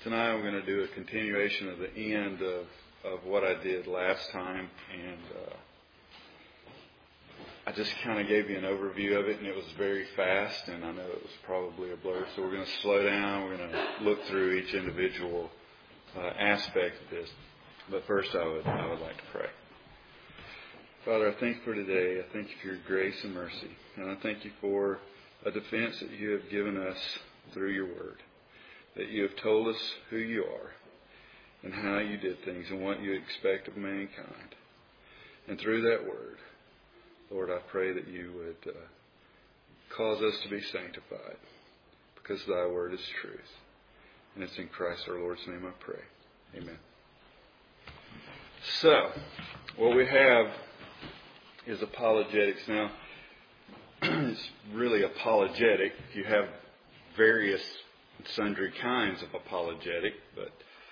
Tonight I'm going to do a continuation of the end of what I did last time, and I just kind of gave you an overview of it, and it was very fast, and I know it was probably a blur, so we're going to slow down. We're going to look through each individual aspect of this. But first I would like to pray. Father, I thank you for today. I thank you for your grace and mercy, and I thank you for a defense that you have given us through your word, that you have told us who you are and how you did things and what you expect of mankind. And through that word, Lord, I pray that you would cause us to be sanctified, because thy word is truth. And it's in Christ our Lord's name I pray. Amen. So, what we have is apologetics. Now, it's really apologetic. You have various sundry kinds of apologetic, but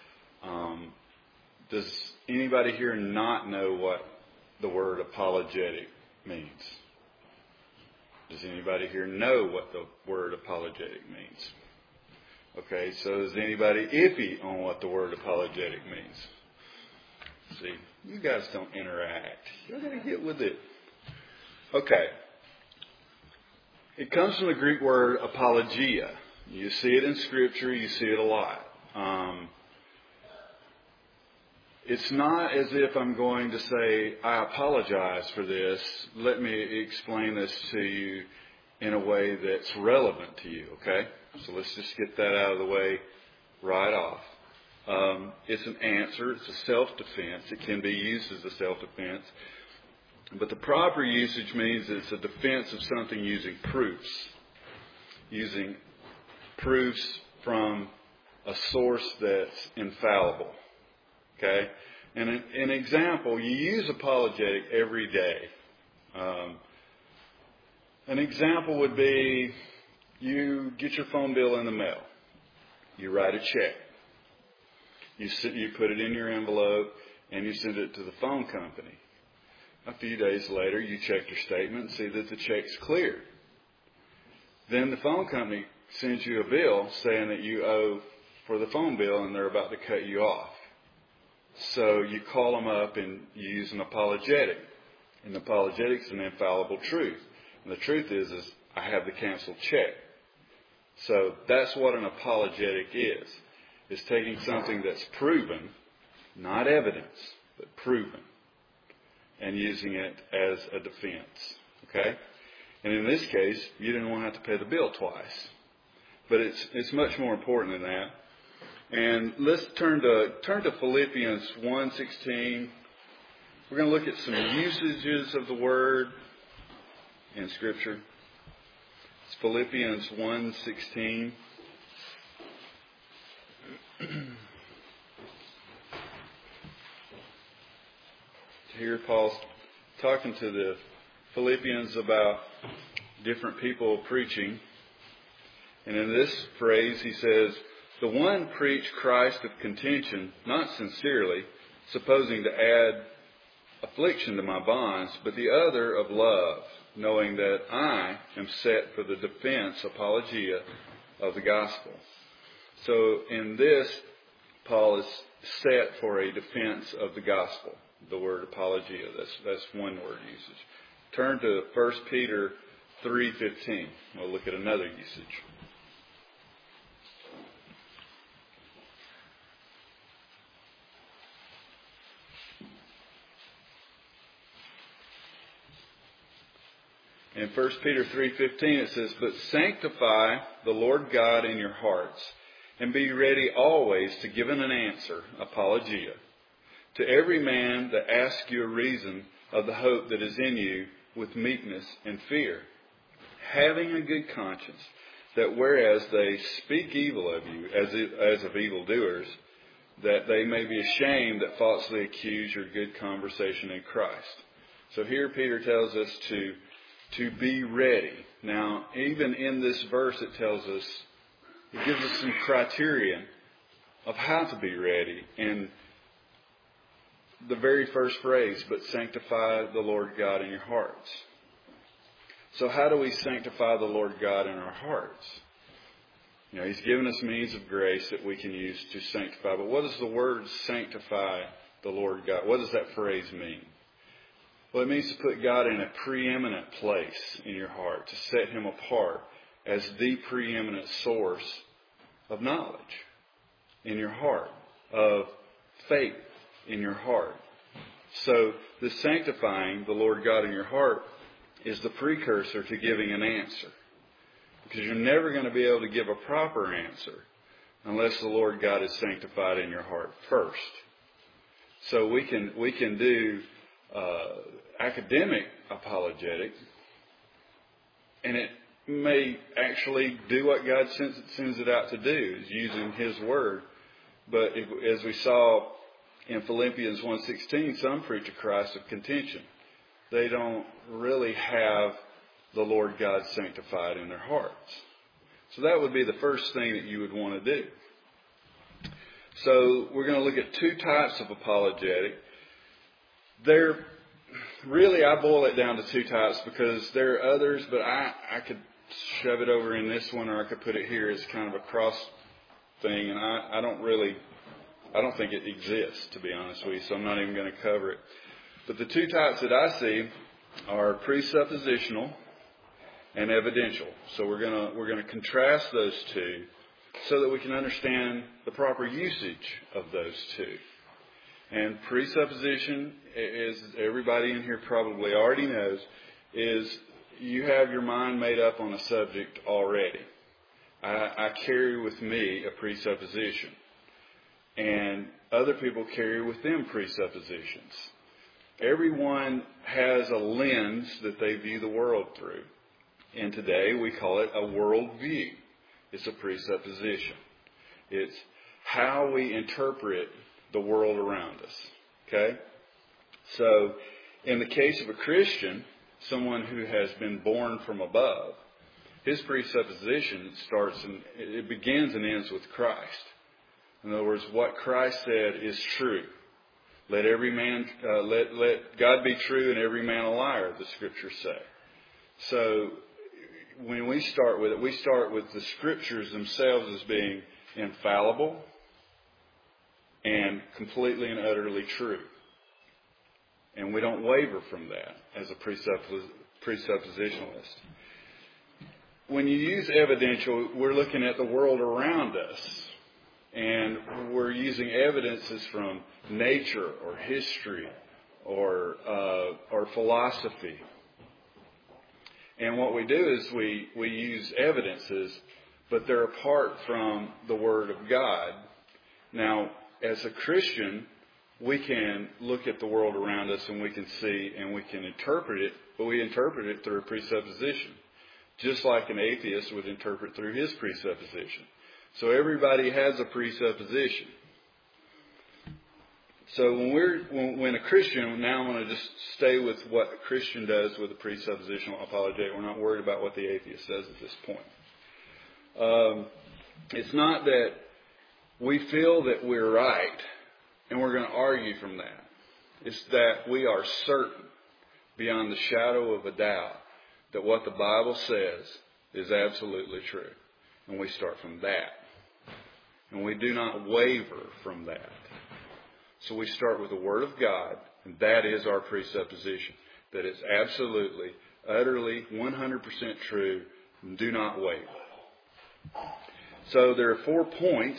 does anybody here not know what the word apologetic means? Does anybody here know what the word apologetic means? Okay, so is anybody iffy on what the word apologetic means? See, you guys don't interact. You're going to get with it. Okay. It comes from the Greek word apologia. You see it in Scripture. You see it a lot. It's not as if I'm going to say, I apologize for this. Let me explain this to you in a way that's relevant to you, okay? So let's just get that out of the way right off. It's an answer. It's a self-defense. It can be used as a self-defense. But the proper usage means it's a defense of something using proofs. Using proofs from a source that's infallible. Okay? And an example, you use apologetic every day. An example would be you get your phone bill in the mail. You write a check. You put it in your envelope and you send it to the phone company. A few days later, you check your statement and see that the check's cleared. Then the phone company sends you a bill saying that you owe for the phone bill and they're about to cut you off. So you call them up and you use an apologetic. And the apologetic's an infallible truth. And the truth is I have the canceled check. So that's what an apologetic is. It's taking something that's proven, not evidence, but proven, and using it as a defense. Okay? And in this case, you didn't want to have to pay the bill twice. But it's much more important than that. And let's turn to Philippians 1:16. We're going to look at some usages of the word in Scripture. It's Philippians 1:16. Here Paul's talking to the Philippians about different people preaching. And in this phrase he says, the one preached Christ of contention, not sincerely, supposing to add affliction to my bonds, but the other of love, knowing that I am set for the defense, apologia, of the gospel. So in this, Paul is set for a defense of the gospel. The word apologia, that's one word usage. Turn to 1 Peter 3:15. We'll look at another usage. In 1 Peter 3:15 it says, but sanctify the Lord God in your hearts, and be ready always to give an answer, apologia, to every man that asks you a reason of the hope that is in you with meekness and fear, having a good conscience, that whereas they speak evil of you as of evildoers, that they may be ashamed that falsely accuse your good conversation in Christ. So here Peter tells us to be ready. Now, even in this verse it tells us, it gives us some criterion of how to be ready. And the very first phrase, but sanctify the Lord God in your hearts. So how do we sanctify the Lord God in our hearts? He's given us means of grace that we can use to sanctify. But what does the word sanctify the Lord God? What does that phrase mean? Well, it means to put God in a preeminent place in your heart, to set Him apart as the preeminent source of knowledge in your heart, of faith in your heart. So the sanctifying the Lord God in your heart is the precursor to giving an answer. Because you're never going to be able to give a proper answer unless the Lord God is sanctified in your heart first. So we can do academic apologetics, and it may actually do what God sends it out to do, is using His Word. But as we saw in Philippians 1:16, some preach a Christ of contention. They don't really have the Lord God sanctified in their hearts. So that would be the first thing that you would want to do. So we're going to look at two types of apologetic. I boil it down to two types because there are others, but I could shove it over in this one, or I could put it here as kind of a cross thing, and I don't think it exists, to be honest with you, so I'm not even going to cover it. But the two types that I see are presuppositional and evidential. So we're going to contrast those two so that we can understand the proper usage of those two. And presupposition, as everybody in here probably already knows, is you have your mind made up on a subject already. I carry with me a presupposition. And other people carry with them presuppositions. Everyone has a lens that they view the world through. And today we call it a worldview. It's a presupposition. It's how we interpret the world around us. Okay? So, in the case of a Christian, someone who has been born from above, his presupposition it begins and ends with Christ. In other words, what Christ said is true. Let God be true and every man a liar, the Scriptures say. So, when we start with it, we start with the Scriptures themselves as being infallible and completely and utterly true. And we don't waver from that as a presuppositionalist. When you use evidential, we're looking at the world around us. And we're using evidences from nature or history or philosophy. And what we do is we use evidences, but they're apart from the Word of God. Now, as a Christian, we can look at the world around us and we can see and we can interpret it, but we interpret it through a presupposition. Just like an atheist would interpret through his presupposition. So everybody has a presupposition. So when a Christian, now I want to just stay with what a Christian does with a presuppositional apologetic. We're not worried about what the atheist says at this point. It's not that we feel that we're right and we're going to argue from that. It's that we are certain, beyond the shadow of a doubt, that what the Bible says is absolutely true. And we start from that. And we do not waver from that. So we start with the Word of God, and that is our presupposition. That it's absolutely, utterly, 100% true, and do not waver. So there are 4 points.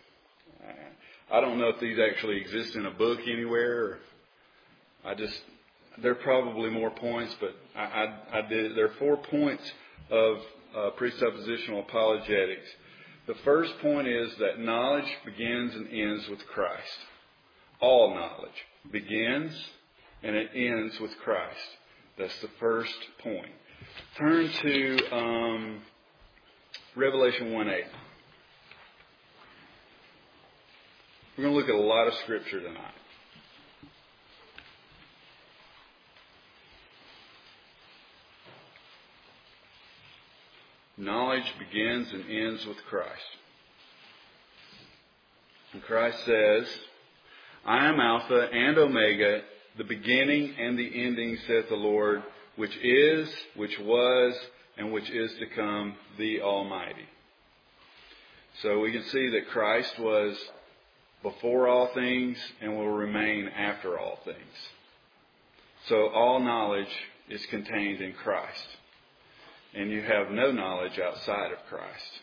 I don't know if these actually exist in a book anywhere. There are probably more points, but I did. There are 4 points of presuppositional apologetics. The first point is that knowledge begins and ends with Christ. All knowledge begins and it ends with Christ. That's the first point. Turn to Revelation 1:8. We're going to look at a lot of Scripture tonight. Knowledge begins and ends with Christ. And Christ says, I am Alpha and Omega, the beginning and the ending, saith the Lord, which is, which was, and which is to come, the Almighty. So we can see that Christ was before all things and will remain after all things. So all knowledge is contained in Christ. And you have no knowledge outside of Christ.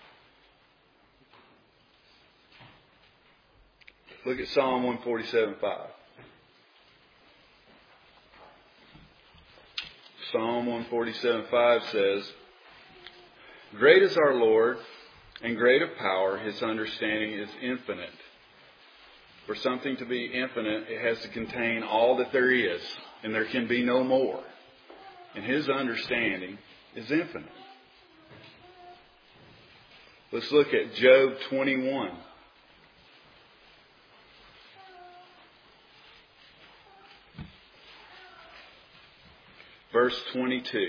Look at Psalm 147:5. Psalm 147:5 says, "Great is our Lord, and great of power. His understanding is infinite." For something to be infinite, it has to contain all that there is, and there can be no more. And His understanding is infinite. Let's look at Job 21. Verse 22.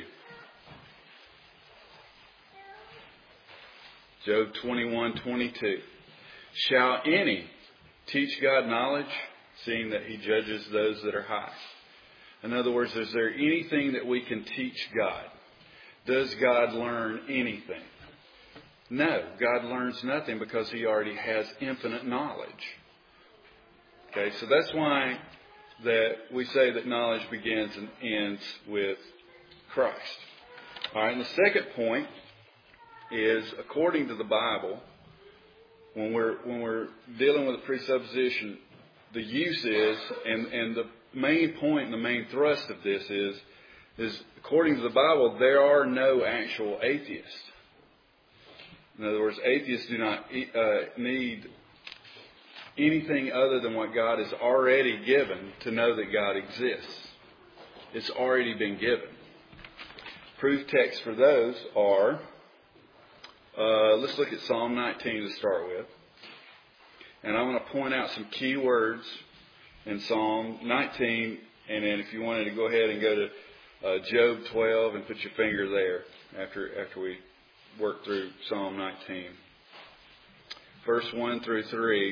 Job 21:22. "Shall any teach God knowledge, seeing that He judges those that are high?" In other words, is there anything that we can teach God? Does God learn anything? No, God learns nothing because He already has infinite knowledge. Okay, so that's why that we say that knowledge begins and ends with Christ. All right, and the second point is, according to the Bible, when we're dealing with a presupposition, the use is, and the main point and the main thrust of this is according to the Bible, there are no actual atheists. In other words, atheists do not need anything other than what God has already given to know that God exists. It's already been given. Proof texts for those are, let's look at Psalm 19 to start with. And I'm going to point out some key words in Psalm 19. And then if you wanted to go ahead and go to Job 12 and put your finger there after we work through Psalm 19. Verse 1 through 3.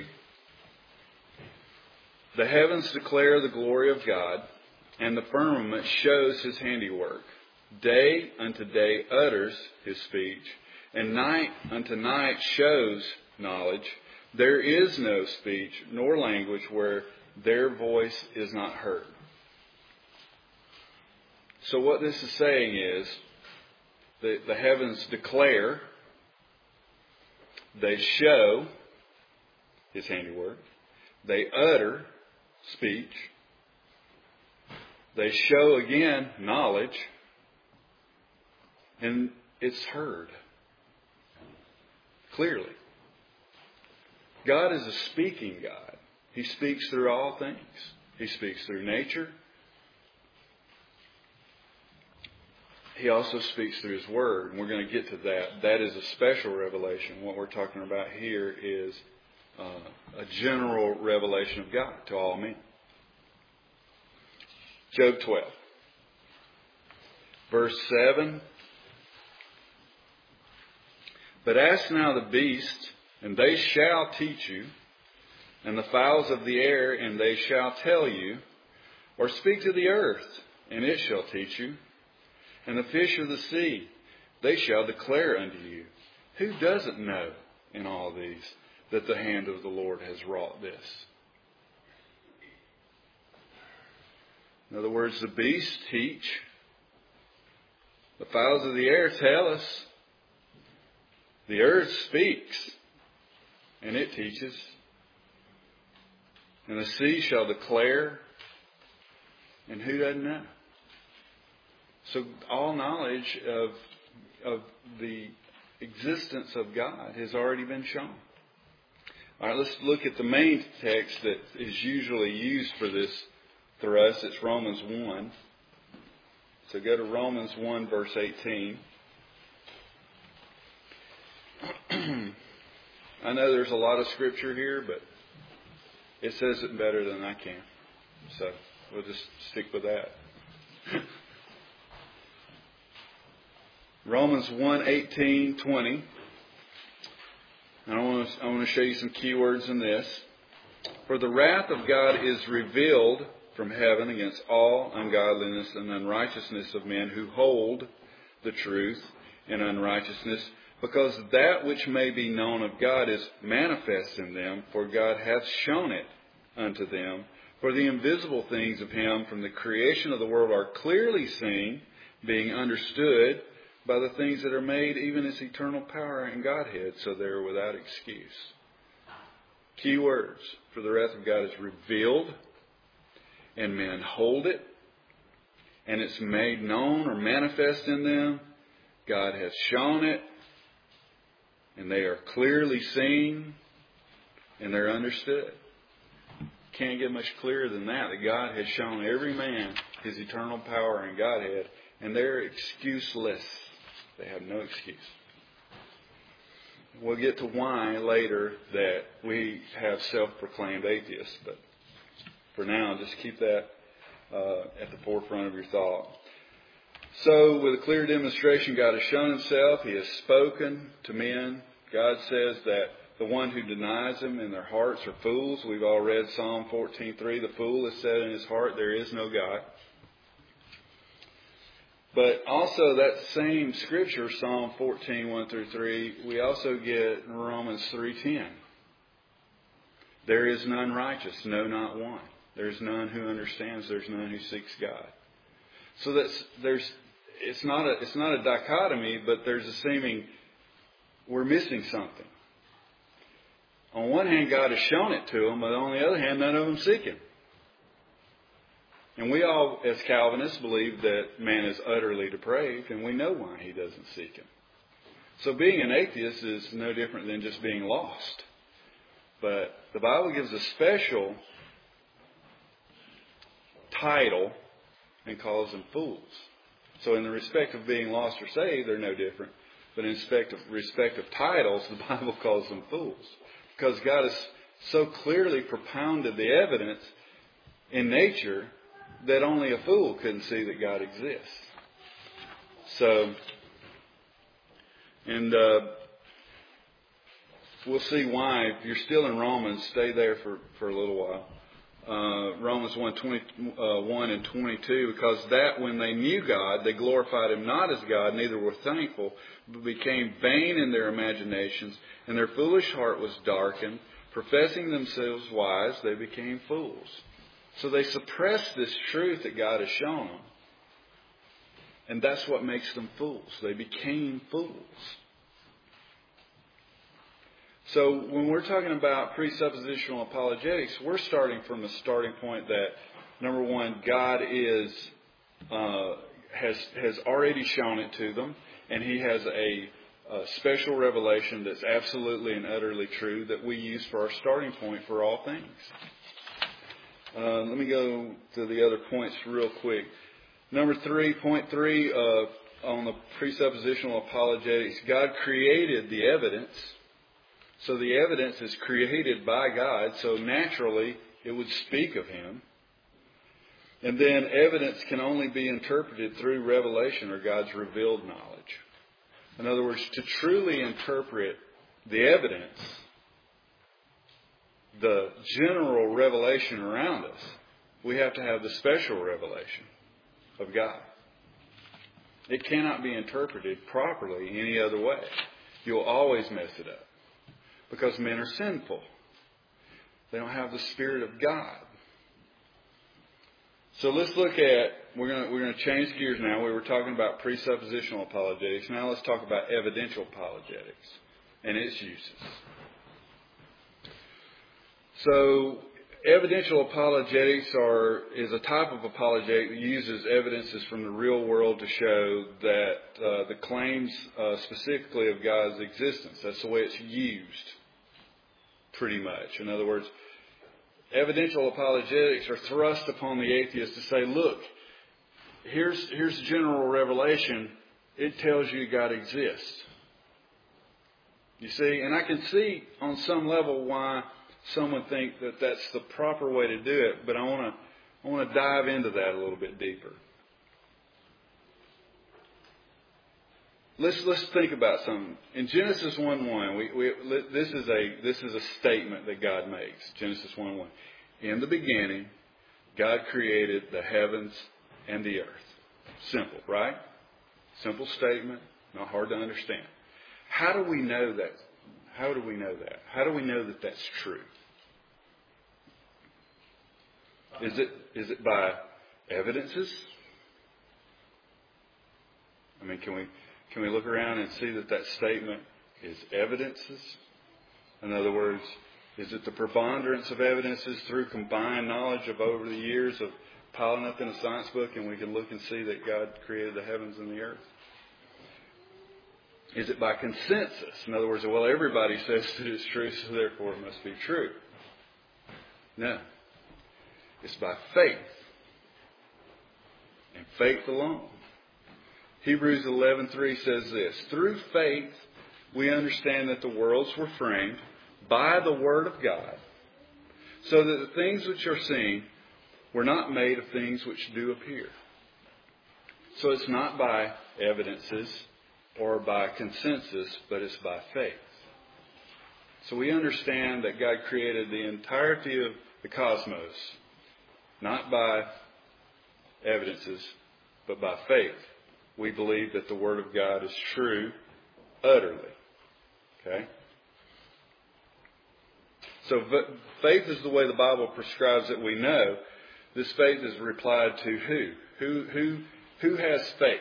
"The heavens declare the glory of God, and the firmament shows His handiwork. Day unto day utters His speech, and night unto night shows knowledge. There is no speech nor language where their voice is not heard." So what this is saying is that the heavens declare, they show His handiwork, they utter speech, they show again knowledge, and it's heard clearly. God is a speaking God. He speaks through all things. He speaks through nature. He also speaks through His Word, and we're going to get to that. That is a special revelation. What we're talking about here is a general revelation of God to all men. Job 12. Verse 7. "But ask now the beasts, and they shall teach you, and the fowls of the air, and they shall tell you. Or speak to the earth, and it shall teach you. And the fish of the sea, they shall declare unto you. Who doesn't know in all these that the hand of the Lord has wrought this?" In other words, the beasts teach. The fowls of the air tell us. The earth speaks, and it teaches. And the sea shall declare, and who doesn't know? So all knowledge of the existence of God has already been shown. All right, let's look at the main text that is usually used for this thrust. It's Romans 1. So go to Romans 1, verse 18. I know there's a lot of scripture here, but it says it better than I can. So we'll just stick with that. Romans 1, 18, 20. And I want to show you some key words in this. "For the wrath of God is revealed from heaven against all ungodliness and unrighteousness of men who hold the truth in unrighteousness, because that which may be known of God is manifest in them, for God hath shown it unto them. For the invisible things of him from the creation of the world are clearly seen, being understood by the things that are made, even his eternal power and Godhead, so they are without excuse. Key words. For the wrath of God is revealed, and men hold it, and it's made known or manifest in them. God has shown it, and they are clearly seen, and they're understood. Can't get much clearer than that God has shown every man his eternal power and Godhead, and they're excuseless. They have no excuse. We'll get to why later that we have self-proclaimed atheists, but for now, just keep that at the forefront of your thought. So, with a clear demonstration, God has shown himself. He has spoken to men. God says that the one who denies him in their hearts are fools. We've all read Psalm 14:3. The fool has said in his heart, there is no God. But also that same scripture, Psalm 14:1-3, we also get in Romans 3:10. There is none righteous, no, not one. There's none who understands. There's none who seeks God. So it's not a dichotomy, but there's a seeming we're missing something. On one hand, God has shown it to them, but on the other hand, none of them seek him. And we all, as Calvinists, believe that man is utterly depraved, and we know why he doesn't seek him. So being an atheist is no different than just being lost. But the Bible gives a special title and calls them fools. So in the respect of being lost or saved, they're no different. But in respect of titles, the Bible calls them fools. Because God has so clearly propounded the evidence in nature that only a fool couldn't see that God exists. So, and we'll see why. If you're still in Romans, stay there for a little while. Romans 1:21 and 22, because that when they knew God, they glorified him not as God, neither were thankful, but became vain in their imaginations, and their foolish heart was darkened. Professing themselves wise, they became fools. So they suppressed this truth that God has shown them. And that's what makes them fools. They became fools. So when we're talking about presuppositional apologetics, we're starting from a starting point that, number one, God has already shown it to them, and he has a special revelation that's absolutely and utterly true that we use for our starting point for all things. Let me go to the other points real quick. Number 3, point 3 on the presuppositional apologetics, God created the evidence. So the evidence is created by God, so naturally it would speak of him. And then evidence can only be interpreted through revelation or God's revealed knowledge. In other words, to truly interpret the evidence, the general revelation around us, we have to have the special revelation of God. It cannot be interpreted properly any other way. You'll always mess it up. Because men are sinful. They don't have the Spirit of God. So let's look at, we're going to change gears now. We were talking about presuppositional apologetics. Now let's talk about evidential apologetics and its uses. So evidential apologetics is a type of apologetic that uses evidences from the real world to show that the claims specifically of God's existence. That's the way it's used, pretty much. In other words, evidential apologetics are thrust upon the atheist to say, look, here's general revelation. It tells you God exists. You see, and I can see on some level why some would think that that's the proper way to do it, but I want to dive into that a little bit deeper. Let's think about something. In Genesis 1:1, this is a statement that God makes. Genesis 1:1. In the beginning, God created the heavens and the earth. Simple, right? Simple statement, not hard to understand. How do we know that? How do we know that? How do we know that that's true? Is it by evidences? I mean, can we look around and see that statement is evidences? In other words, is it the preponderance of evidences through combined knowledge of over the years of piling up in a science book, and we can look and see that God created the heavens and the earth? Is it by consensus? In other words, well, everybody says that it's true, so therefore it must be true. No. It's by faith. And faith alone. Hebrews 11:3 says this, through faith we understand that the worlds were framed by the Word of God, so that the things which are seen were not made of things which do appear. So it's not by evidences or by consensus, but it's by faith. So we understand that God created the entirety of the cosmos, not by evidences, but by faith. We believe that the Word of God is true utterly. Okay? So faith is the way the Bible prescribes that we know. This faith is replied to who? Who has faith?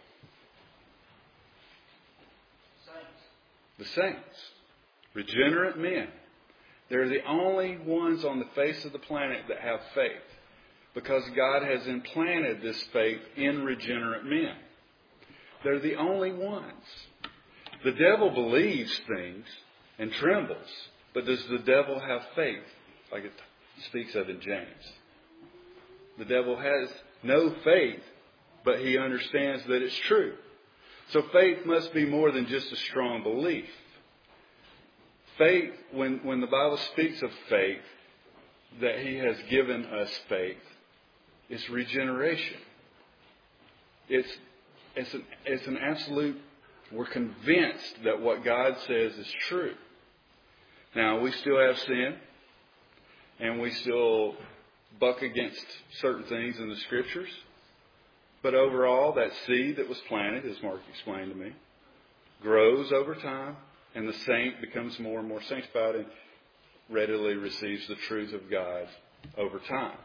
The saints. Regenerate men. They're the only ones on the face of the planet that have faith, because God has implanted this faith in regenerate men. They're the only ones. The devil believes things and trembles, but does the devil have faith, like it speaks of in James? The devil has no faith, but he understands that it's true. So faith must be more than just a strong belief. Faith, when the Bible speaks of faith, that He has given us faith, is regeneration. It's an absolute, we're convinced that what God says is true. Now, we still have sin, and we still buck against certain things in the Scriptures. But overall, that seed that was planted, as Mark explained to me, grows over time, and the saint becomes more and more sanctified and readily receives the truth of God over time.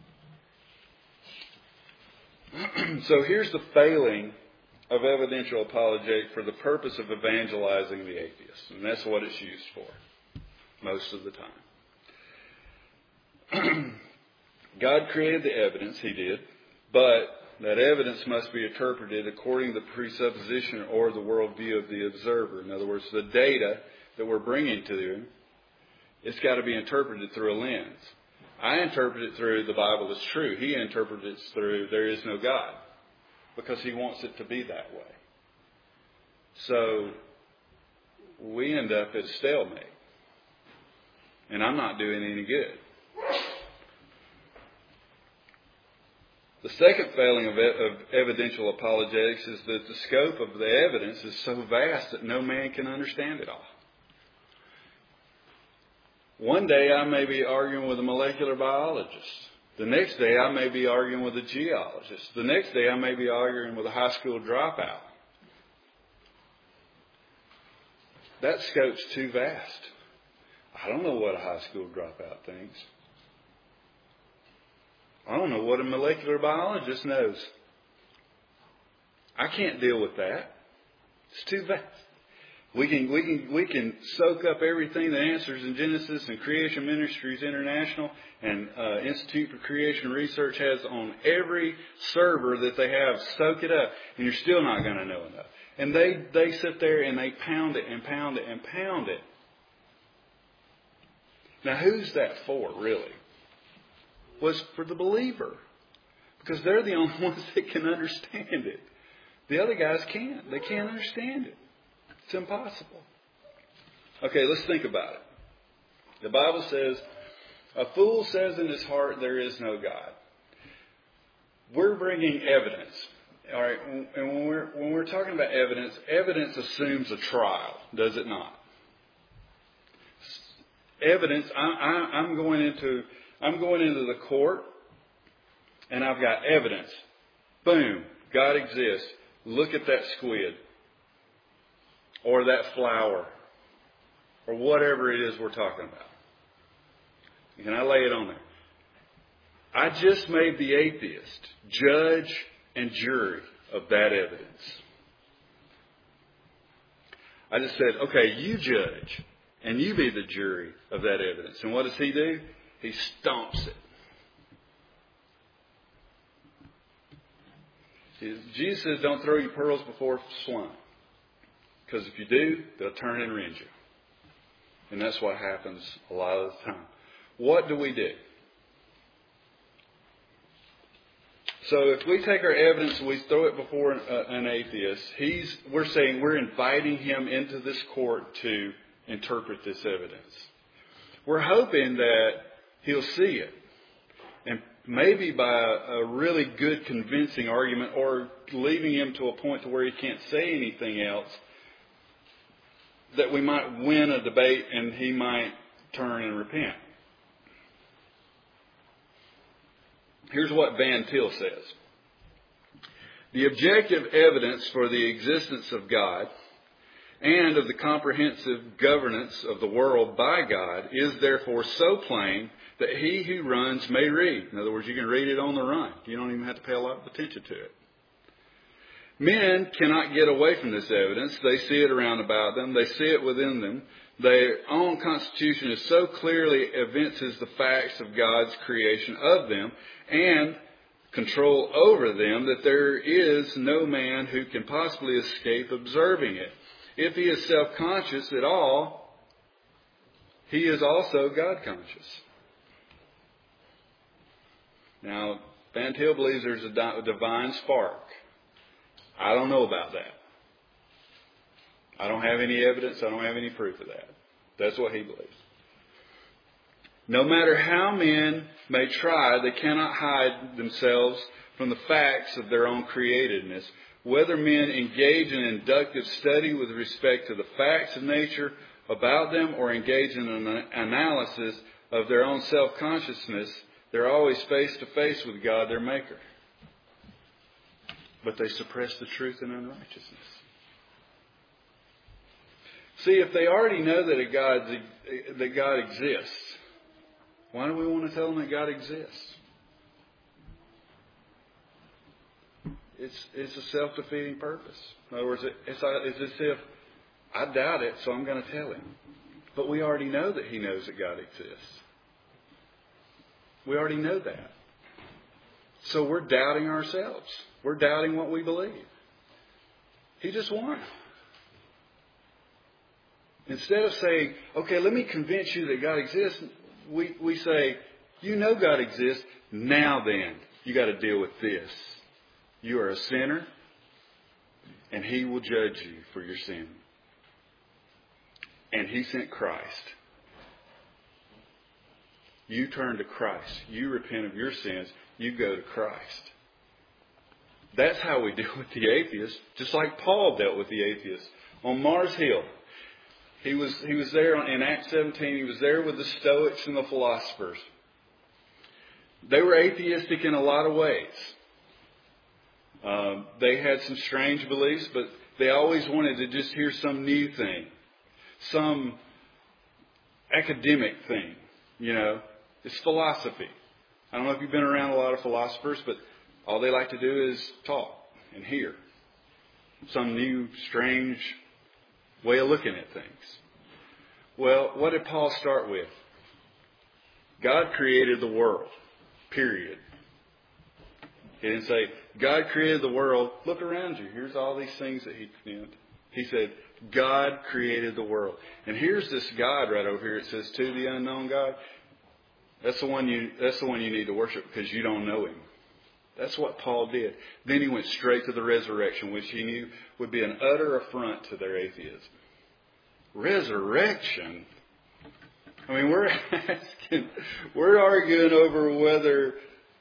So here's the failing of evidential apologetic for the purpose of evangelizing the atheist. And that's what it's used for most of the time. God created the evidence, He did, but that evidence must be interpreted according to the presupposition or the worldview of the observer. In other words, the data that we're bringing to them, it's got to be interpreted through a lens. I interpret it through the Bible is true. He interprets it through there is no God, because He wants it to be that way. So we end up at a stalemate. And I'm not doing any good. The second failing of evidential apologetics is that the scope of the evidence is so vast that no man can understand it all. One day I may be arguing with a molecular biologist. The next day I may be arguing with a geologist. The next day I may be arguing with a high school dropout. That scope's too vast. I don't know what a high school dropout thinks. I don't know what a molecular biologist knows. I can't deal with that. It's too vast. We can soak up everything that Answers in Genesis and Creation Ministries International and Institute for Creation Research has on every server that they have. Soak it up, and you're still not going to know enough. And they sit there and they pound it and pound it and pound it. Now, who's that for, really? Was for the believer, because they're the only ones that can understand it. The other guys can't. They can't understand it. It's impossible. Okay, let's think about it. The Bible says, a fool says in his heart, there is no God. We're bringing evidence. All right, and when we're talking about evidence, evidence assumes a trial, does it not? Evidence, I'm going into the court, and I've got evidence. Boom, God exists. Look at that squid. or that flower or whatever it is we're talking about. Can I lay it on there? I just made the atheist judge and jury of that evidence. I just said, okay, you judge and you be the jury of that evidence. And what does he do? He stomps it. Jesus says, don't throw your pearls before swine. Because if you do, they'll turn and rend you. And that's what happens a lot of the time. What do we do? So if we take our evidence and we throw it before an atheist, we're saying we're inviting him into this court to interpret this evidence. We're hoping that he'll see it. And maybe by a really good convincing argument or leaving him to a point to where he can't say anything else, that we might win a debate and he might turn and repent. Here's what Van Til says. The objective evidence for the existence of God and of the comprehensive governance of the world by God is therefore so plain that he who runs may read. In other words, you can read it on the run. You don't even have to pay a lot of attention to it. Men cannot get away from this evidence. They see it around about them. They see it within them. Their own constitution is so clearly evinces the facts of God's creation of them and control over them that there is no man who can possibly escape observing it. If he is self-conscious at all, he is also God-conscious. Now, Van Til believes there's a divine spark. I don't know about that. I don't have any evidence. I don't have any proof of that. That's what he believes. No matter how men may try, they cannot hide themselves from the facts of their own createdness. Whether men engage in inductive study with respect to the facts of nature about them or engage in an analysis of their own self-consciousness, they're always face to face with God, their Maker. But they suppress the truth in unrighteousness. See, if they already know that God exists, why do we want to tell them that God exists? It's a self-defeating purpose. In other words, it's as if I doubt it, so I'm going to tell him. But we already know that he knows that God exists. We already know that. So we're doubting ourselves. We're doubting what we believe. He just won. Instead of saying, okay, let me convince you that God exists, we say, you know God exists. Now then, you got to deal with this. You are a sinner, and he will judge you for your sin. And he sent Christ. You turn to Christ. You repent of your sins. You go to Christ. That's how we deal with the atheist, just like Paul dealt with the atheist on Mars Hill. He was there in Acts 17. He was there with the Stoics and the philosophers. They were atheistic in a lot of ways. They had some strange beliefs, but they always wanted to just hear some new thing, some academic thing. You know, it's philosophy. I don't know if you've been around a lot of philosophers, but all they like to do is talk and hear some new, strange way of looking at things. Well, what did Paul start with? God created the world, period. He didn't say, God created the world. Look around you. Here's all these things that he created. He said, God created the world. And here's this God right over here. It says, to the unknown God. That's the one you need to worship because you don't know him. That's what Paul did. Then he went straight to the resurrection, which he knew would be an utter affront to their atheism. Resurrection? I mean, we're arguing over whether,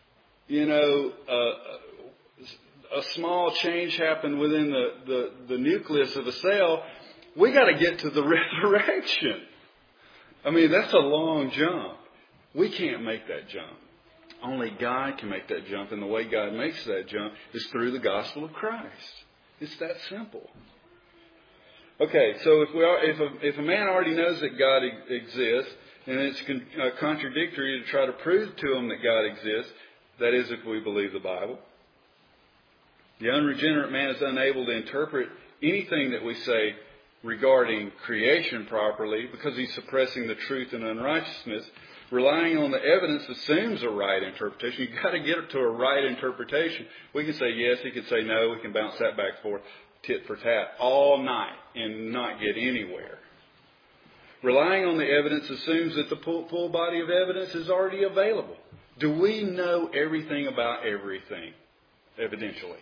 a small change happened within the nucleus of a cell. We got to get to the resurrection. I mean, that's a long jump. We can't make that jump. Only God can make that jump, and the way God makes that jump is through the gospel of Christ. It's that simple. Okay, so if a man already knows that God exists, and it's contradictory to try to prove to him that God exists, that is if we believe the Bible. The unregenerate man is unable to interpret anything that we say regarding creation properly because he's suppressing the truth and unrighteousness. Relying on the evidence assumes a right interpretation. You've got to get it to a right interpretation. We can say yes, he can say no, we can bounce that back and forth, tit for tat, all night and not get anywhere. Relying on the evidence assumes that the full body of evidence is already available. Do we know everything about everything, evidentially?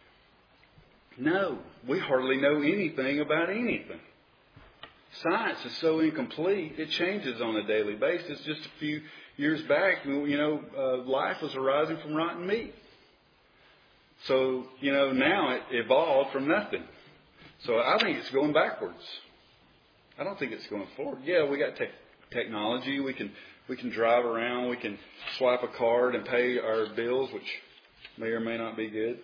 No, we hardly know anything about anything. Science is so incomplete, it changes on a daily basis. Just a few years back, life was arising from rotten meat. So, now it evolved from nothing. So I think it's going backwards. I don't think it's going forward. Yeah, we got technology. We can drive around. We can swipe a card and pay our bills, which may or may not be good.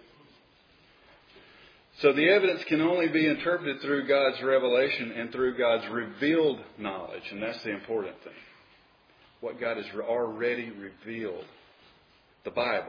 So the evidence can only be interpreted through God's revelation and through God's revealed knowledge. And that's the important thing. What God has already revealed. The Bible.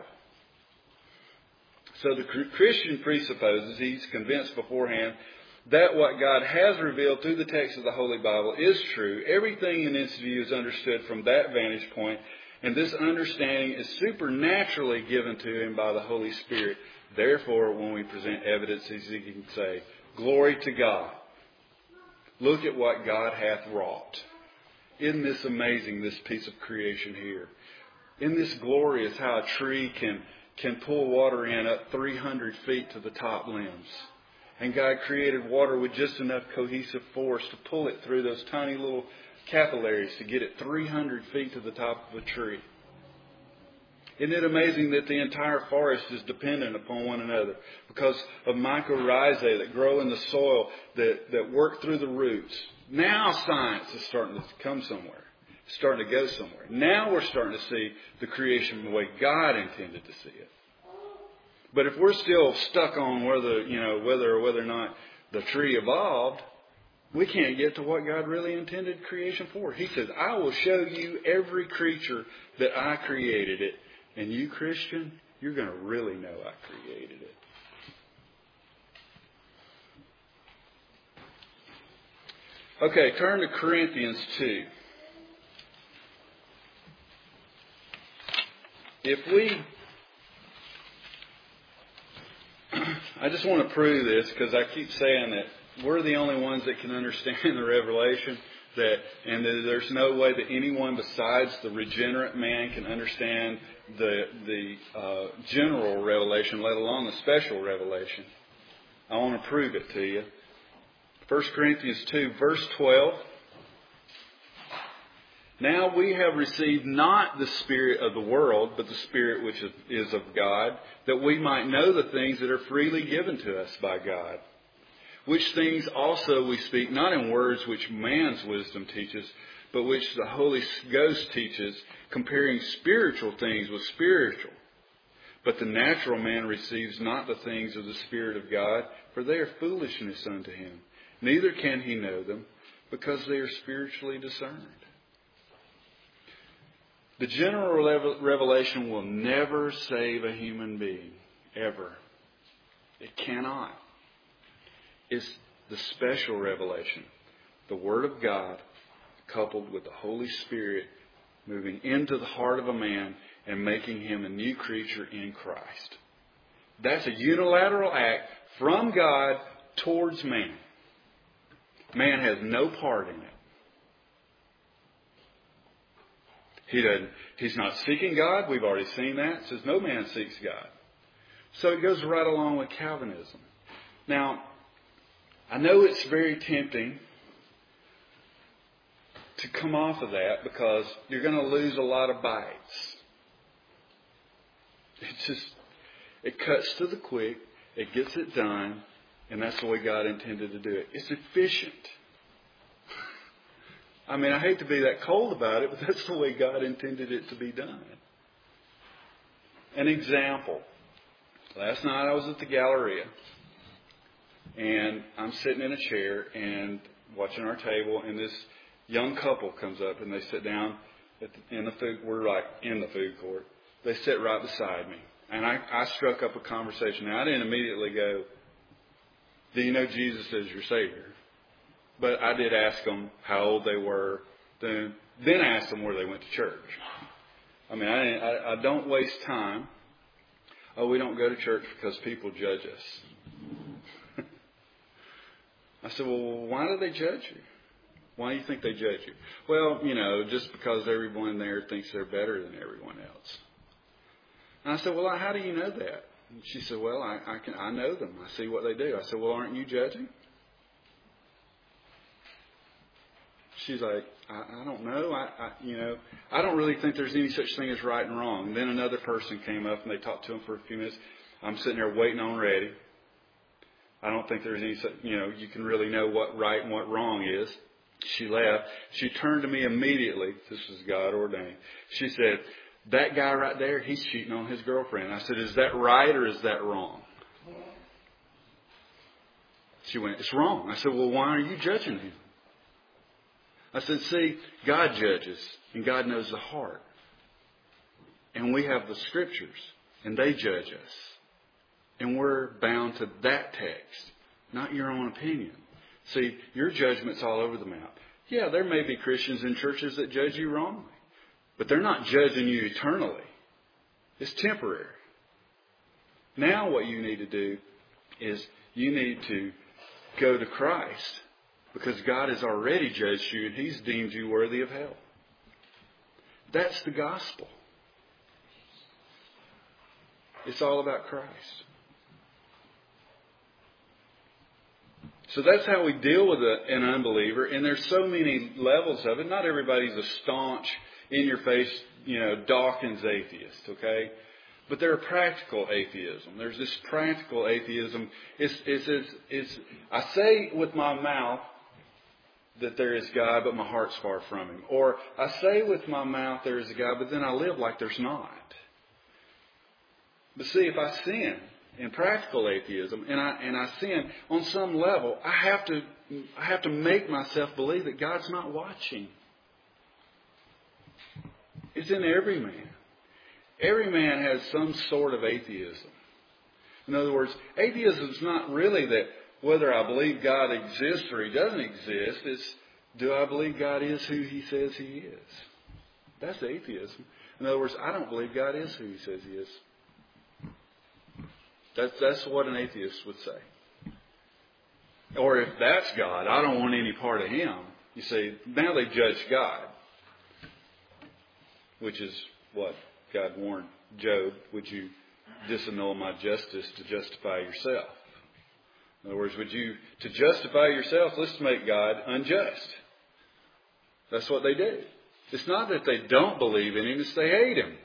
So the Christian presupposes, he's convinced beforehand, that what God has revealed through the text of the Holy Bible is true. Everything in its view is understood from that vantage point. And this understanding is supernaturally given to him by the Holy Spirit. Therefore, when we present evidence, he can say, glory to God. Look at what God hath wrought. Isn't this amazing, this piece of creation here? Isn't this glorious how a tree can pull water in up 300 feet to the top limbs? And God created water with just enough cohesive force to pull it through those tiny little capillaries to get it 300 feet to the top of a tree. Isn't it amazing that the entire forest is dependent upon one another because of mycorrhizae that grow in the soil that work through the roots? Now science is starting to come somewhere, starting to go somewhere. Now we're starting to see the creation the way God intended to see it. But if we're still stuck on whether or not the tree evolved, we can't get to what God really intended creation for. He says, I will show you every creature that I created it. And you, Christian, you're going to really know I created it. Okay, turn to Corinthians 2. I just want to prove this because I keep saying that we're the only ones that can understand the revelation. And that there's no way that anyone besides the regenerate man can understand the general revelation, let alone the special revelation. I want to prove it to you. 1 Corinthians 2, verse 12. Now we have received not the spirit of the world, but the Spirit which is of God, that we might know the things that are freely given to us by God. Which things also we speak, not in words which man's wisdom teaches, but which the Holy Ghost teaches, comparing spiritual things with spiritual. But the natural man receives not the things of the Spirit of God, for they are foolishness unto him. Neither can he know them, because they are spiritually discerned. The general revelation will never save a human being, ever. It cannot. It's the special revelation, the Word of God coupled with the Holy Spirit moving into the heart of a man and making him a new creature in Christ. That's a unilateral act from God towards man. Man has no part in it. He's not seeking God. We've already seen that. It says no man seeks God. So it goes right along with Calvinism. Now, I know it's very tempting to come off of that because you're going to lose a lot of bites. It cuts to the quick, it gets it done, and that's the way God intended to do it. It's efficient. I mean, I hate to be that cold about it, but that's the way God intended it to be done. An example. Last night I was at the Galleria. And I'm sitting in a chair and watching our table, and this young couple comes up and they sit down in the food. We're like in the food court. They sit right beside me, and I struck up a conversation. Now I didn't immediately go, "Do you know Jesus as your Savior?" But I did ask them how old they were. Then I asked them where they went to church. I mean, I don't waste time. Oh, we don't go to church because people judge us. I said, well, why do they judge you? Why do you think they judge you? Well, just because everyone there thinks they're better than everyone else. And I said, well, how do you know that? And she said, well, I know them. I see what they do. I said, well, aren't you judging? She's like, I don't know. I don't really think there's any such thing as right and wrong. And then another person came up and they talked to him for a few minutes. I'm sitting there waiting on ready. I don't think there's any such, you can really know what right and what wrong is. She left. She turned to me immediately. This was God ordained. She said, that guy right there, he's cheating on his girlfriend. I said, is that right or is that wrong? She went, it's wrong. I said, well, why are you judging him? I said, see, God judges, and God knows the heart. And we have the Scriptures, and they judge us. And we're bound to that text, not your own opinion. See, your judgment's all over the map. Yeah, there may be Christians in churches that judge you wrongly, but they're not judging you eternally. It's temporary. Now what you need to do is you need to go to Christ, because God has already judged you and He's deemed you worthy of hell. That's the gospel. It's all about Christ. So that's how we deal with an unbeliever. And there's so many levels of it. Not everybody's a staunch, in-your-face, Dawkins atheist, okay? But there's practical atheism. There's this practical atheism. It's I say with my mouth that there is God, but my heart's far from Him. Or I say with my mouth there is a God, but then I live like there's not. But see, if I sin in practical atheism and I sin on some level, I have to make myself believe that God's not watching. It's in every man. Every man has some sort of atheism. In other words, atheism is not really that whether I believe God exists or He doesn't exist. It's, do I believe God is who He says He is? That's atheism. In other words, I don't believe God is who He says He is. That's what an atheist would say. Or if that's God, I don't want any part of Him. You see, now they judge God. Which is what God warned Job. Would you disannul my justice to justify yourself? In other words, to justify yourself, let's make God unjust. That's what they do. It's not that they don't believe in Him, it's they hate Him.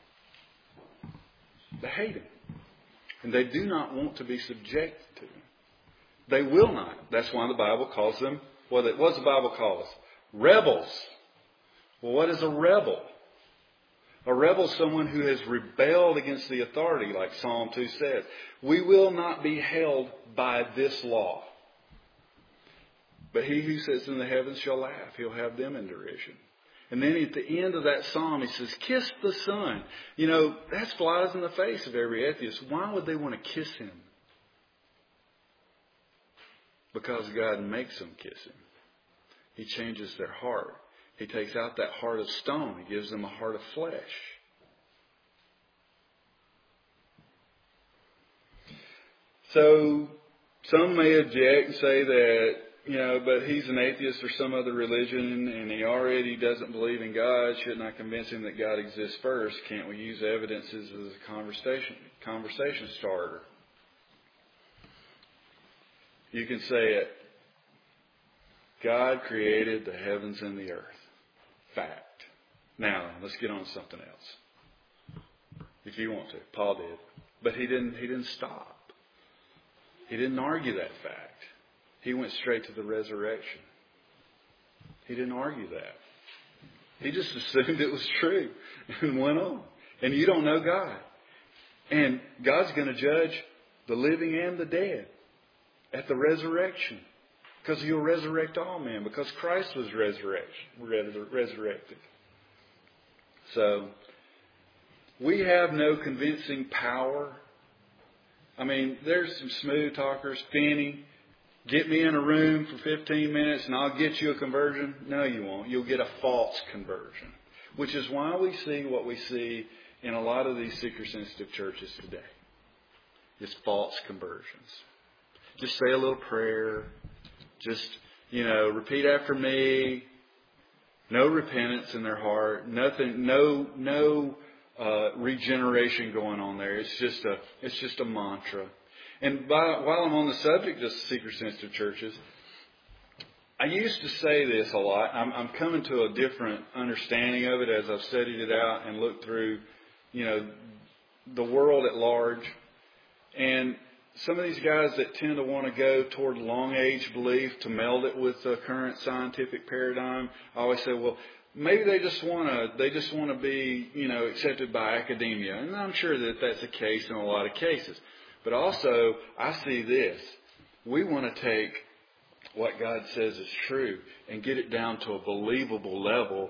They hate Him. And they do not want to be subjected to Him. They will not. That's why the Bible calls them, what does the Bible call us? Rebels. Well, what is a rebel? A rebel is someone who has rebelled against the authority, like Psalm 2 says. We will not be held by this law. But he who sits in the heavens shall laugh. He'll have them in derision. And then at the end of that psalm, he says, kiss the Son. That flies in the face of every atheist. Why would they want to kiss Him? Because God makes them kiss Him. He changes their heart. He takes out that heart of stone. He gives them a heart of flesh. So some may object and say that, but he's an atheist or some other religion and he already doesn't believe in God. Shouldn't I convince him that God exists first? Can't we use evidences as a conversation starter? You can say it. God created the heavens and the earth. Fact. Now, let's get on to something else. If you want to. Paul did. But he didn't stop. He didn't argue that fact. He went straight to the resurrection. He didn't argue that. He just assumed it was true and went on. And you don't know God. And God's going to judge the living and the dead. at the resurrection. Because He'll resurrect all men. Because Christ was resurrected. So, we have no convincing power. I mean, there's some smooth talkers. Finney, get me in a room for 15 minutes and I'll get you a conversion. No, you won't. You'll get a false conversion. Which is why we see what we see in a lot of these seeker-sensitive churches today. It's false conversions. Just say a little prayer. Just, repeat after me. No repentance in their heart. Nothing. No regeneration going on there. It's just a mantra. And while I'm on the subject of seeker-sensitive churches, I used to say this a lot. I'm coming to a different understanding of it as I've studied it out and looked through, the world at large. And some of these guys that tend to want to go toward long age belief to meld it with the current scientific paradigm, I always say, well, maybe they just want to be, accepted by academia. And I'm sure that that's the case in a lot of cases. But also, I see this. We want to take what God says is true and get it down to a believable level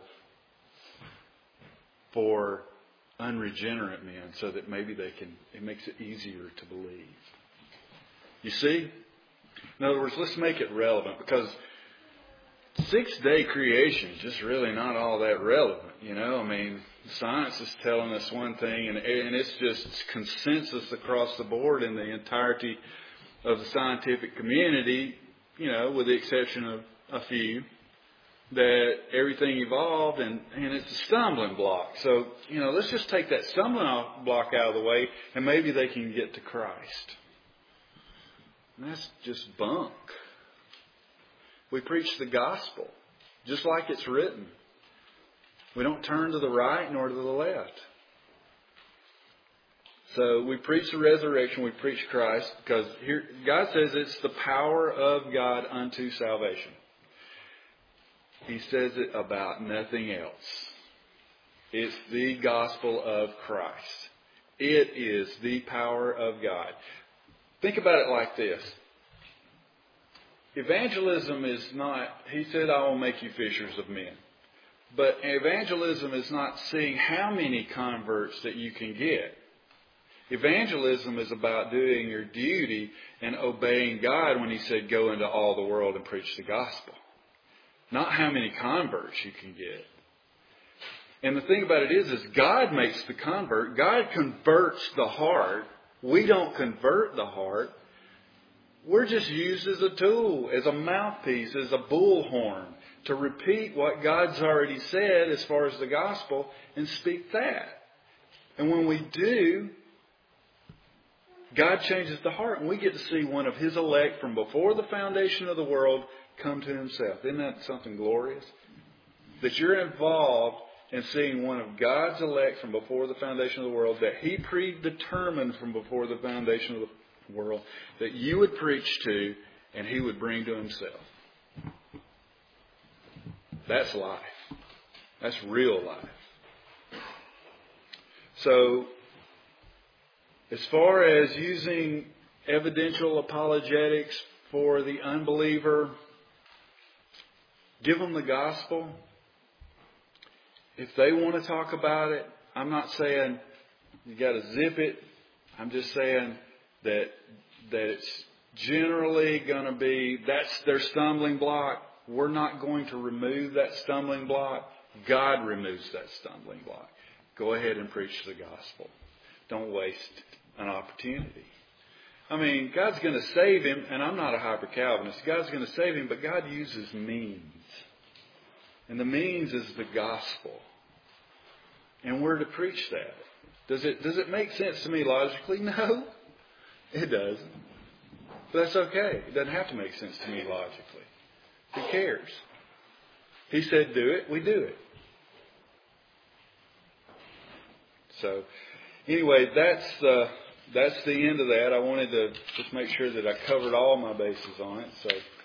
for unregenerate men so that maybe it makes it easier to believe. You see? In other words, let's make it relevant, because 6-day creation is just really not all that relevant. Science is telling us one thing, and it's just consensus across the board in the entirety of the scientific community, with the exception of a few, that everything evolved, and it's a stumbling block. So, let's just take that stumbling block out of the way, and maybe they can get to Christ. And that's just bunk. We preach the gospel, just like it's written. We don't turn to the right nor to the left. So we preach the resurrection, we preach Christ, because here God says it's the power of God unto salvation. He says it about nothing else. It's the gospel of Christ. It is the power of God. Think about it like this. Evangelism is not, He said, I will make you fishers of men. But evangelism is not seeing how many converts that you can get. Evangelism is about doing your duty and obeying God when He said, go into all the world and preach the gospel. Not how many converts you can get. And the thing about it is God makes the convert. God converts the heart. We don't convert the heart. We're just used as a tool, as a mouthpiece, as a bullhorn to repeat what God's already said as far as the gospel and speak that. And when we do, God changes the heart and we get to see one of His elect from before the foundation of the world come to Himself. Isn't that something glorious? That you're involved in seeing one of God's elect from before the foundation of the world that He predetermined from before the foundation of the world that you would preach to and He would bring to Himself. That's life. That's real life. So, as far as using evidential apologetics for the unbeliever, give them the gospel. If they want to talk about it, I'm not saying you got to zip it. I'm just saying that it's generally going to be, that's their stumbling block. We're not going to remove that stumbling block. God removes that stumbling block. Go ahead and preach the gospel. Don't waste an opportunity. I mean, God's going to save him, and I'm not a hyper-Calvinist. God's going to save him, but God uses means. And the means is the gospel. And we're to preach that. Does it make sense to me logically? No, it doesn't. But that's okay. It doesn't have to make sense to me logically. Who cares? He said do it, we do it. So, anyway, that's the end of that. I wanted to just make sure that I covered all my bases on it. So.